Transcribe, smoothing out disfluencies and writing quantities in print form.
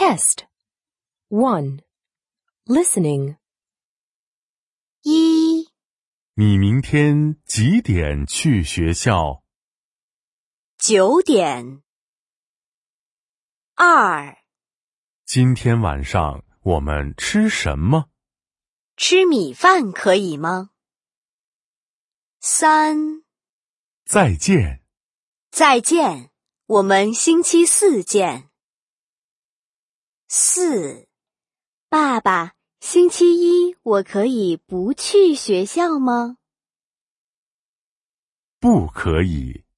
Test 1. Listening. 1、 你明天几点去学校 9点。2、 今天晚上我们吃什么吃米饭可以吗？3、 再见再见，我们星期4见。4、爸爸，星期1我可以不去学校吗？ 不可以